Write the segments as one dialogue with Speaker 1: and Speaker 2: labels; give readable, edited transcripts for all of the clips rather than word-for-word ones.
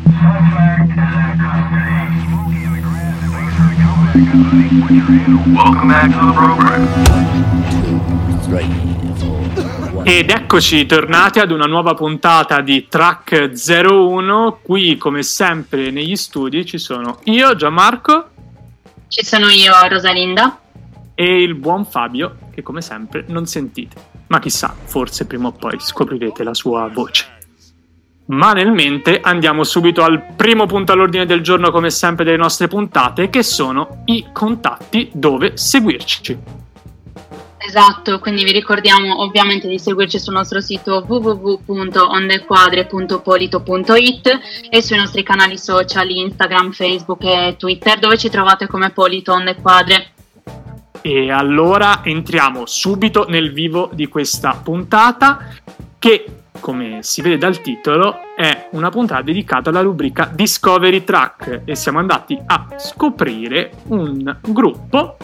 Speaker 1: Welcome back to the program. Ed eccoci tornati ad una nuova puntata di Track 01. Qui, come sempre, negli studi ci sono io, Gianmarco.
Speaker 2: Ci sono io, Rosalinda.
Speaker 1: E il buon Fabio, che come sempre non sentite. Ma chissà, forse prima o poi scoprirete la sua voce. Ma nel mente andiamo subito al primo punto all'ordine del giorno, come sempre, delle nostre puntate, che sono i contatti dove seguirci.
Speaker 2: Esatto, quindi vi ricordiamo ovviamente di seguirci sul nostro sito www.ondequadre.polito.it e sui nostri canali social Instagram, Facebook e Twitter, dove ci trovate come Polito On The Quadre.
Speaker 1: E allora entriamo subito nel vivo di questa puntata, che, come si vede dal titolo, è una puntata dedicata alla rubrica Discovery Track, e siamo andati a scoprire un gruppo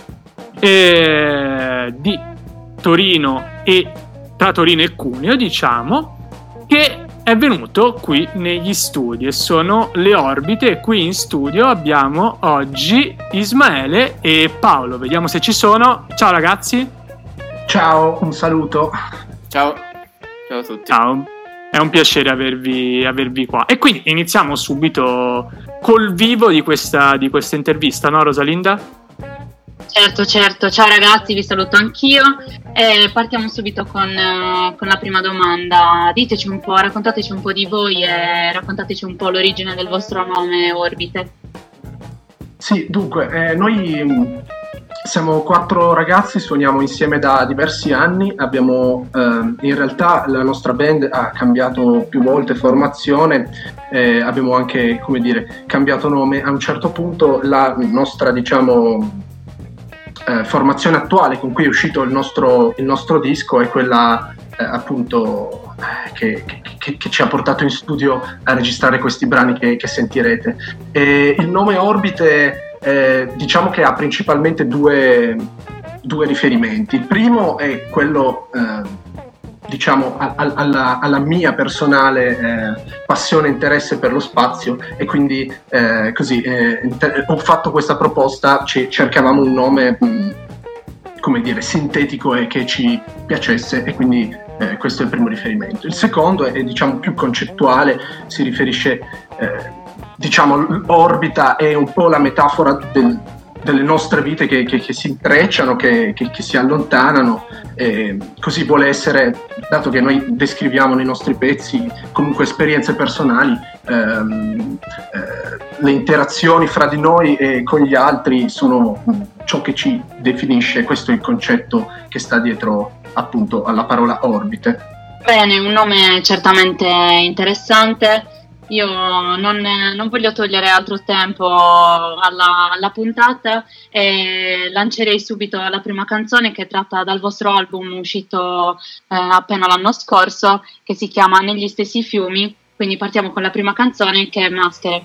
Speaker 1: di Torino e tra Torino e Cuneo, diciamo, che è venuto qui negli studi, e sono Le Orbite. E qui in studio abbiamo oggi Ismaele e Paolo. Vediamo se ci sono. Ciao ragazzi.
Speaker 3: Ciao, un saluto.
Speaker 4: Ciao a tutti.
Speaker 1: Ciao, è un piacere avervi qua. E quindi iniziamo subito col vivo di questa intervista, no Rosalinda?
Speaker 2: Certo, ciao ragazzi, vi saluto anch'io e partiamo subito con la prima domanda. Diteci un po', raccontateci un po' di voi e raccontateci un po' l'origine del vostro nome Orbite.
Speaker 3: Sì, dunque, noi siamo 4 ragazzi, suoniamo insieme da diversi anni, abbiamo in realtà la nostra band ha cambiato più volte formazione, abbiamo anche, come dire, cambiato nome. A un certo punto la nostra, diciamo, formazione attuale con cui è uscito il nostro disco è quella appunto che ci ha portato in studio a registrare questi brani che sentirete. E il nome Orbite diciamo che ha principalmente due riferimenti. Il primo è quello diciamo alla mia personale passione e interesse per lo spazio, e quindi così ho fatto questa proposta. Cercavamo un nome come dire sintetico e che ci piacesse, e quindi questo è il primo riferimento. Il secondo è diciamo più concettuale, si riferisce diciamo l'orbita è un po' la metafora delle nostre vite che si intrecciano, che si allontanano, così vuole essere, dato che noi descriviamo nei nostri pezzi comunque esperienze personali, le interazioni fra di noi e con gli altri sono ciò che ci definisce. Questo è il concetto che sta dietro appunto alla parola Orbite.
Speaker 2: Bene, un nome certamente interessante. Io non voglio togliere altro tempo alla puntata e lancerei subito la prima canzone, che è tratta dal vostro album uscito appena l'anno scorso, che si chiama Negli stessi fiumi. Quindi partiamo con la prima canzone, che è Maschere.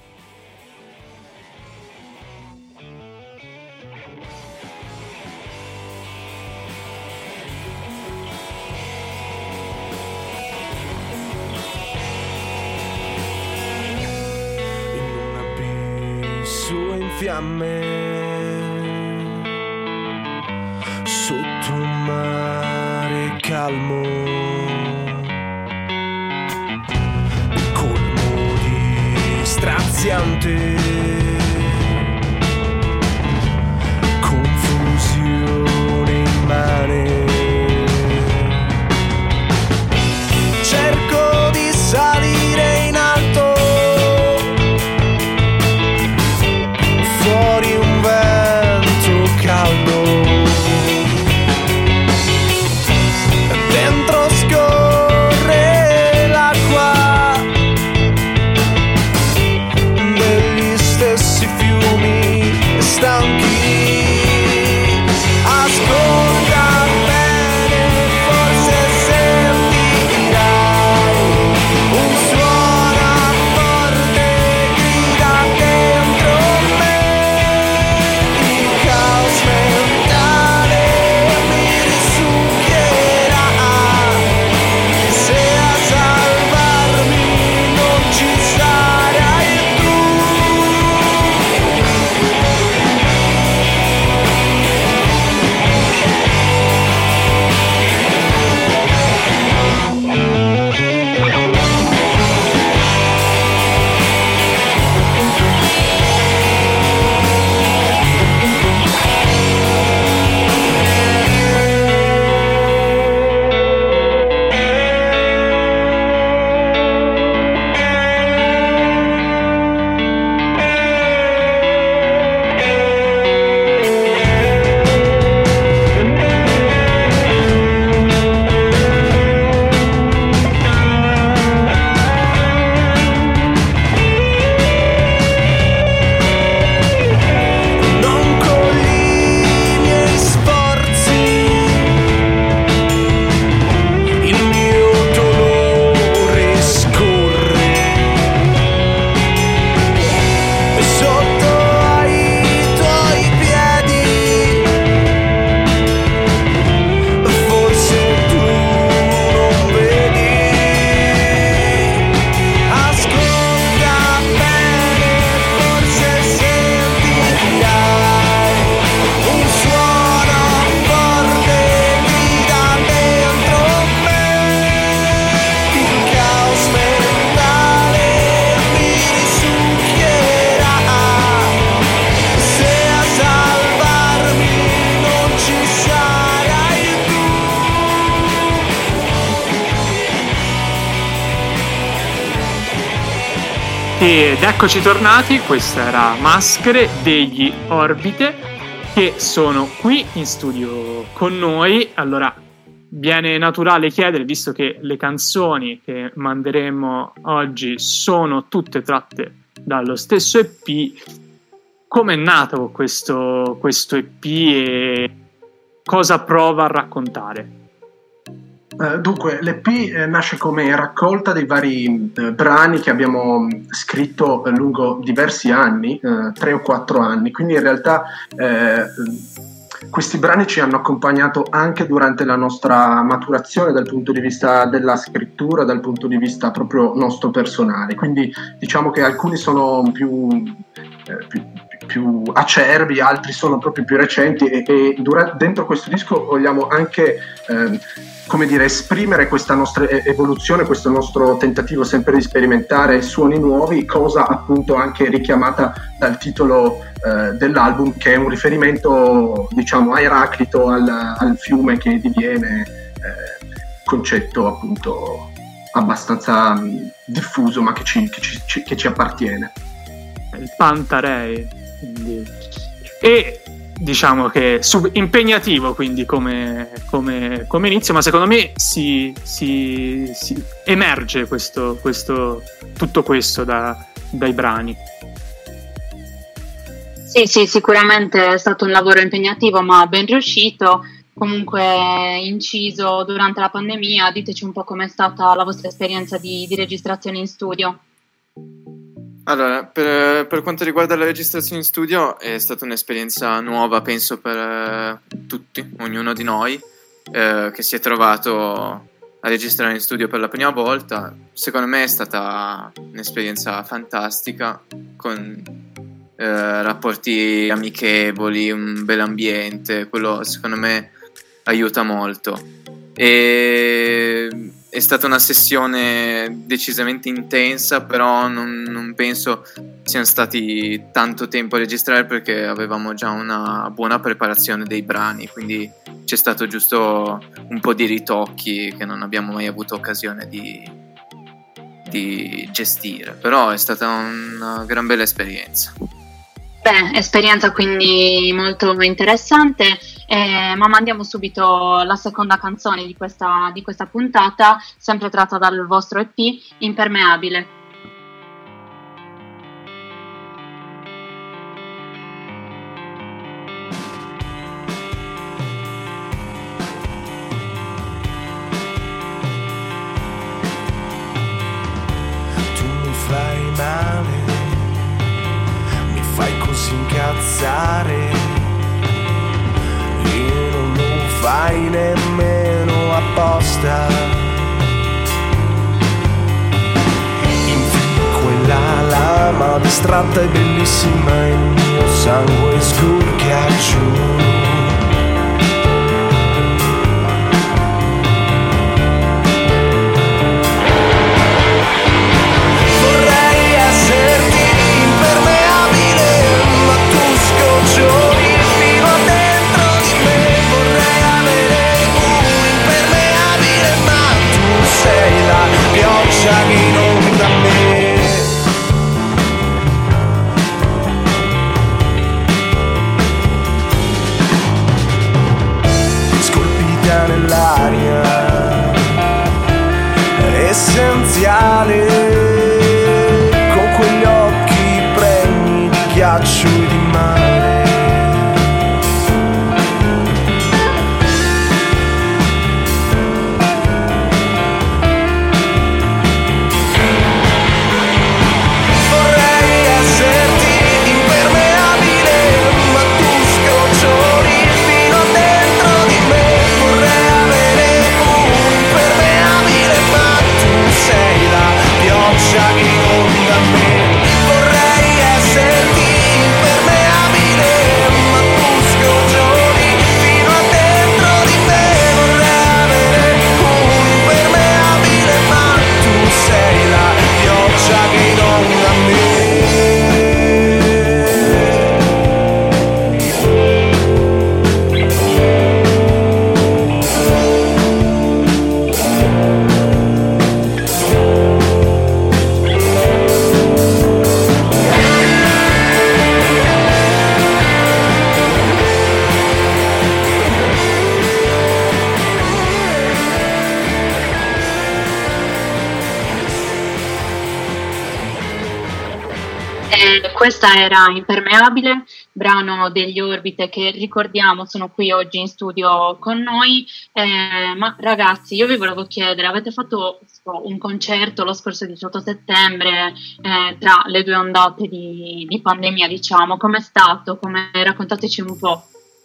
Speaker 5: Fiamme sotto un mare calmo, colmo di straziante confusione immane. Cerco di salire in alto, fuori un vento caldo, dentro scorre l'acqua degli
Speaker 1: Ed eccoci tornati, questa era Maschere degli Orbite, che sono qui in studio con noi. Allora, viene naturale chiedere, visto che le canzoni che manderemo oggi sono tutte tratte dallo stesso EP, come è nato questo EP e cosa prova a raccontare?
Speaker 3: Dunque, l'EP nasce come raccolta dei vari brani che abbiamo scritto lungo diversi anni, 3 o 4 anni, quindi in realtà questi brani ci hanno accompagnato anche durante la nostra maturazione dal punto di vista della scrittura, dal punto di vista proprio nostro personale, quindi diciamo che alcuni sono più acerbi, altri sono proprio più recenti e dentro questo disco vogliamo anche come dire, esprimere questa nostra evoluzione, questo nostro tentativo sempre di sperimentare suoni nuovi, cosa appunto anche richiamata dal titolo dell'album, che è un riferimento diciamo a Eraclito, al fiume che diviene, concetto appunto abbastanza diffuso ma che ci appartiene.
Speaker 1: Il Pantarei, quindi. E diciamo che impegnativo quindi come inizio, ma secondo me si emerge tutto questo dai brani.
Speaker 2: Sì, sicuramente è stato un lavoro impegnativo ma ben riuscito, comunque inciso durante la pandemia. Diteci un po' com'è stata la vostra esperienza di registrazione in studio.
Speaker 4: Allora, per quanto riguarda la registrazione in studio è stata un'esperienza nuova, penso, per tutti, ognuno di noi, che si è trovato a registrare in studio per la prima volta. Secondo me è stata un'esperienza fantastica, con rapporti amichevoli, un bel ambiente, quello secondo me aiuta molto. È stata una sessione decisamente intensa, però non penso siano stati tanto tempo a registrare, perché avevamo già una buona preparazione dei brani, quindi c'è stato giusto un po' di ritocchi che non abbiamo mai avuto occasione di gestire, però è stata una gran bella esperienza.
Speaker 2: Esperienza quindi molto interessante, ma mandiamo subito la seconda canzone di questa puntata, sempre tratta dal vostro EP, Impermeabile.
Speaker 5: Tu mi fai male, fai così incazzare e non lo fai nemmeno apposta. Infili quella lama distratta e bellissima, il mio sangue sgurga giù. Vorrei esserti impermeabile, ma tu sconcioni fino dentro di me. Vorrei avere un impermeabile, ma tu sei la pioggia che inonda me.
Speaker 2: Questa era Impermeabile, brano degli Orbite che ricordiamo sono qui oggi in studio con noi. Ma ragazzi, io vi volevo chiedere, avete fatto un concerto lo scorso 18 settembre tra le due ondate di pandemia, diciamo, com'è stato? Raccontateci un po'.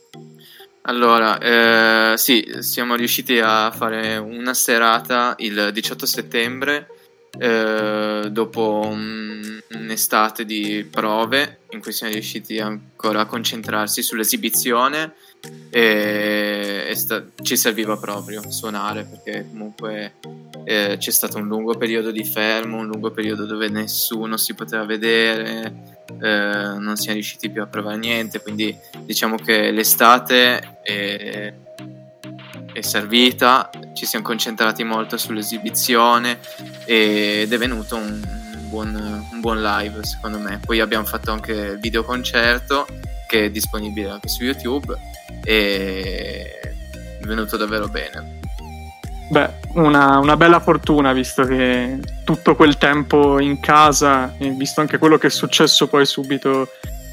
Speaker 4: Allora, sì, siamo riusciti a fare una serata il 18 settembre dopo un'estate di prove in cui siamo riusciti ancora a concentrarsi sull'esibizione e ci serviva proprio suonare, perché comunque c'è stato un lungo periodo di fermo, un lungo periodo dove nessuno si poteva vedere, non siamo riusciti più a provare niente, quindi diciamo che l'estate è servita, ci siamo concentrati molto sull'esibizione ed è venuto un buon live secondo me. Poi abbiamo fatto anche il videoconcerto che è disponibile anche su YouTube e è venuto davvero bene.
Speaker 1: Beh, una bella fortuna, visto che tutto quel tempo in casa e visto anche quello che è successo poi subito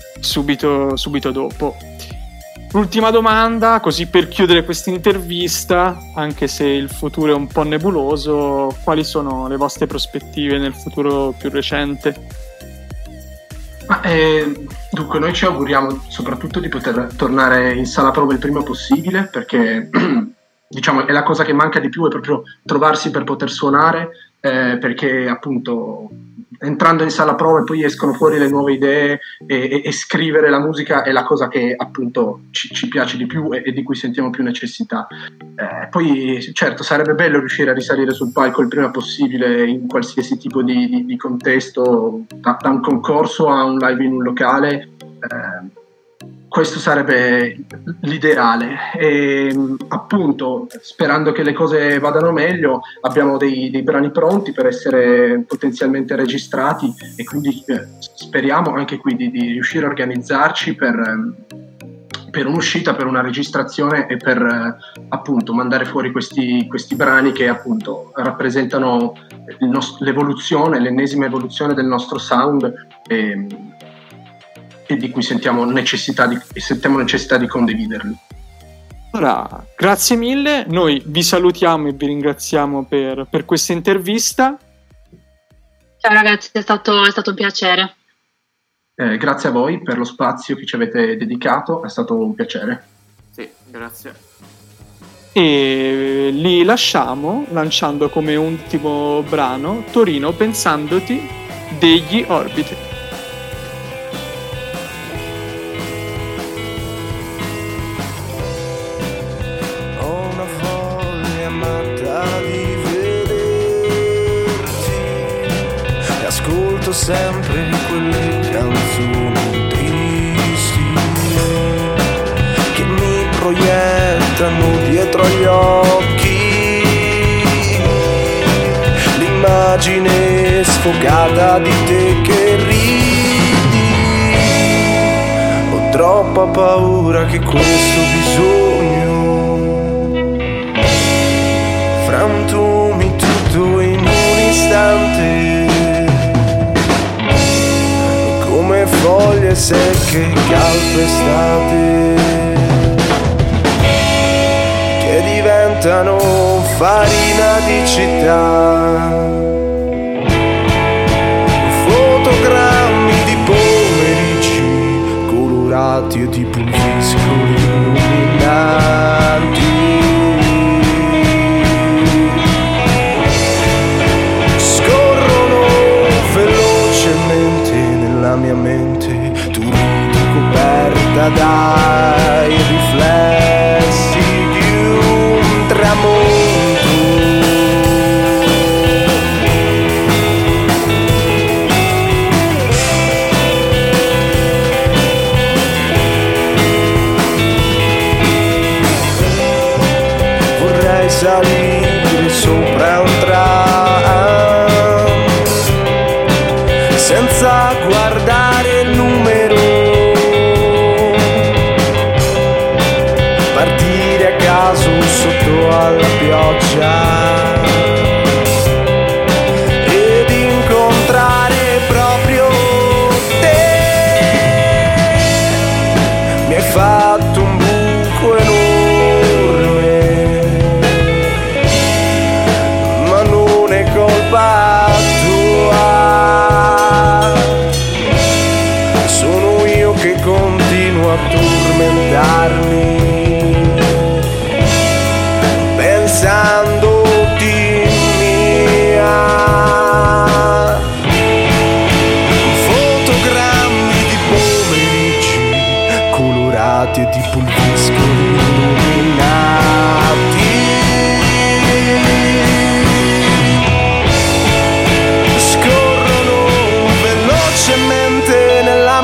Speaker 1: dopo. L'ultima domanda, così per chiudere questa intervista, anche se il futuro è un po' nebuloso, quali sono le vostre prospettive nel futuro più recente?
Speaker 3: Dunque, noi ci auguriamo soprattutto di poter tornare in sala prove il prima possibile, perché diciamo è la cosa che manca di più, è proprio trovarsi per poter suonare, perché appunto entrando in sala prove poi escono fuori le nuove idee e scrivere la musica è la cosa che appunto ci piace di più e di cui sentiamo più necessità. Poi certo sarebbe bello riuscire a risalire sul palco il prima possibile in qualsiasi tipo di contesto, da un concorso a un live in un locale. Questo sarebbe l'ideale e appunto, sperando che le cose vadano meglio, abbiamo dei brani pronti per essere potenzialmente registrati e quindi speriamo anche qui di riuscire a organizzarci per un'uscita, per una registrazione e per appunto mandare fuori questi brani che appunto rappresentano l'evoluzione, l'ennesima evoluzione del nostro sound e di cui sentiamo necessità di condividerli.
Speaker 1: Allora, grazie mille, noi vi salutiamo e vi ringraziamo per questa intervista.
Speaker 2: Ciao ragazzi, è stato un piacere.
Speaker 3: Grazie a voi per lo spazio che ci avete dedicato, è stato un piacere.
Speaker 4: Sì, grazie.
Speaker 1: E li lasciamo lanciando come ultimo brano Torino pensandoti degli Orbite.
Speaker 5: Ascolto sempre quelle canzoni tristi che mi proiettano dietro agli occhi l'immagine sfocata di te che ridi. Ho troppa paura che questo bisogno frantumi tutto in un istante, come foglie secche calpestate che diventano farina di città, fotogrammi di pomeriggi colorati e di pulviscoli illuminanti. La mia mente, tu ridi coperta dai riflessi di un tramonto. Vorrei salire sopra un tram senza guardare il numero,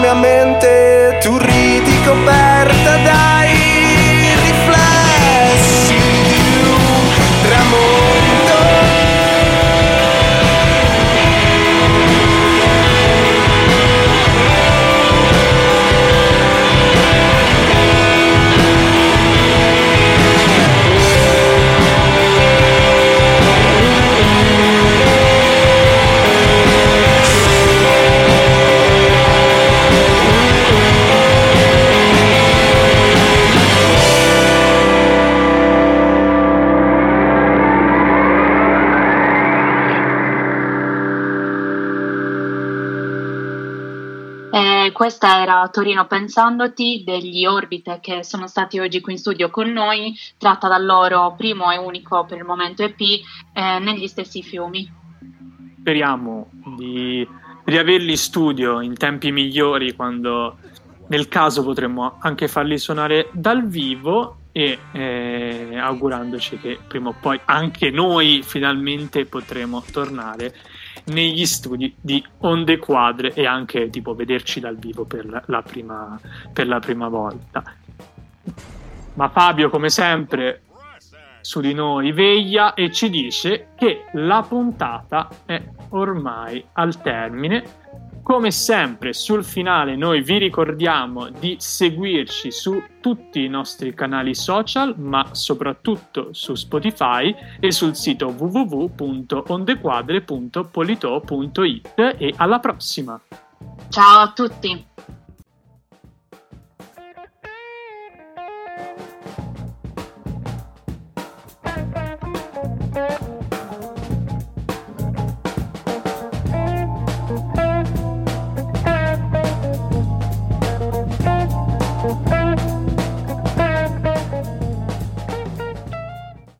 Speaker 5: mia mente tu ridi coperta dai riflessi di un tramonto.
Speaker 2: Questa era Torino Pensandoti degli Orbite, che sono stati oggi qui in studio con noi, tratta dal loro primo e unico per il momento EP, Negli stessi fiumi.
Speaker 1: Speriamo di riaverli in studio in tempi migliori, quando nel caso potremmo anche farli suonare dal vivo, e augurandoci che prima o poi anche noi finalmente potremo tornare negli studi di Onde Quadre e anche tipo vederci dal vivo per la prima volta. Ma Fabio, come sempre, su di noi veglia e ci dice che la puntata è ormai al termine. Come sempre, sul finale noi vi ricordiamo di seguirci su tutti i nostri canali social, ma soprattutto su Spotify e sul sito www.ondequadre.polito.it, e alla prossima!
Speaker 2: Ciao a tutti!